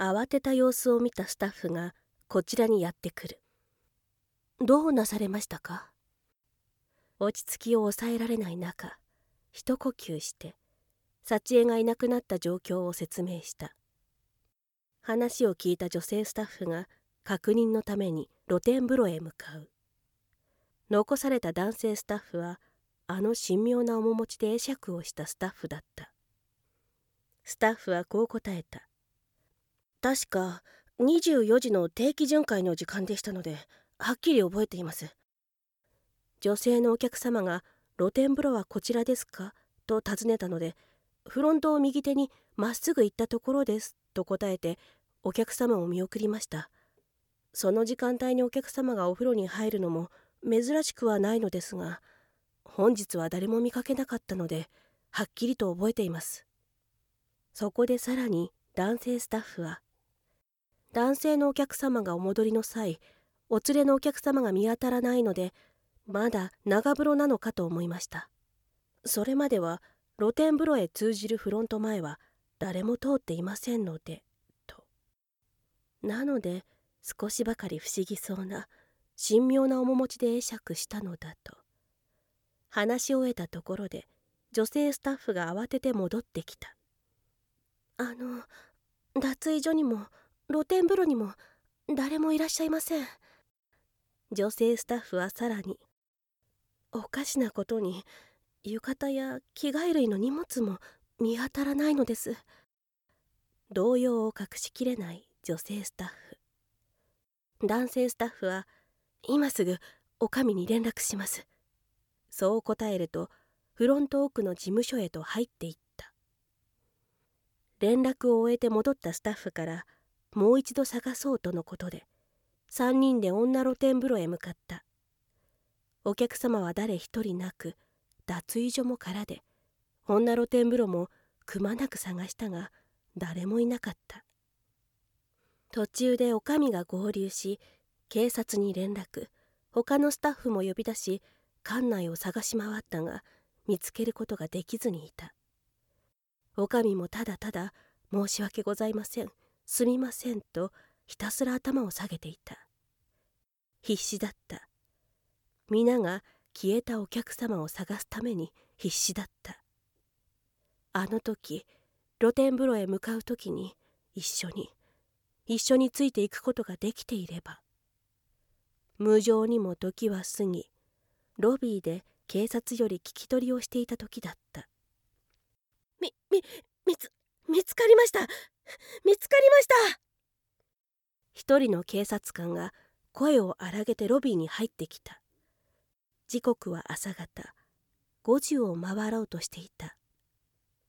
慌てた様子を見たスタッフがこちらにやってくる。どうなされましたか？落ち着きを抑えられない中、一呼吸して幸恵がいなくなった状況を説明した。話を聞いた女性スタッフが確認のために露天風呂へ向かう。残された男性スタッフはあの神妙な面持ちで会釈をしたスタッフだった。スタッフはこう答えた。確か24時の定期巡回の時間でしたので、はっきり覚えています。女性のお客様が露天風呂はこちらですかと尋ねたので、フロントを右手にまっすぐ行ったところですと答えて、お客様を見送りました。その時間帯にお客様がお風呂に入るのも珍しくはないのですが、本日は誰も見かけなかったので、はっきりと覚えています。そこでさらに男性スタッフは、男性のお客様がお戻りの際、お連れのお客様が見当たらないので、まだ長風呂なのかと思いました。それまでは露天風呂へ通じるフロント前は誰も通っていませんので、と。なので少しばかり不思議そうな神妙な面持ちで会釈したのだと。話し終えたところで女性スタッフが慌てて戻ってきた。脱衣所にも露天風呂にも誰もいらっしゃいません。女性スタッフはさらに、おかしなことに浴衣や着替え類の荷物も見当たらないのです。動揺を隠しきれない女性スタッフ。男性スタッフは、今すぐお上に連絡します。そう答えると、フロント奥の事務所へと入っていった。連絡を終えて戻ったスタッフから、もう一度探そうとのことで、3人で女露天風呂へ向かった。お客様は誰一人なく、脱衣所も空で、女露天風呂もくまなく探したが、誰もいなかった。途中で女将が合流し、警察に連絡、他のスタッフも呼び出し、館内を探し回ったが、見つけることができずにいた。女将もただただ、申し訳ございません、すみませんと、ひたすら頭を下げていた。必死だった。皆が消えたお客様を探すために必死だった。あの時、露天風呂へ向かう時に一緒についていくことができていれば。無情にも時は過ぎ、ロビーで警察より聞き取りをしていた時だった。見つかりました。見つかりました。一人の警察官が声を荒げてロビーに入ってきた。時刻は朝方、5時を回ろうとしていた。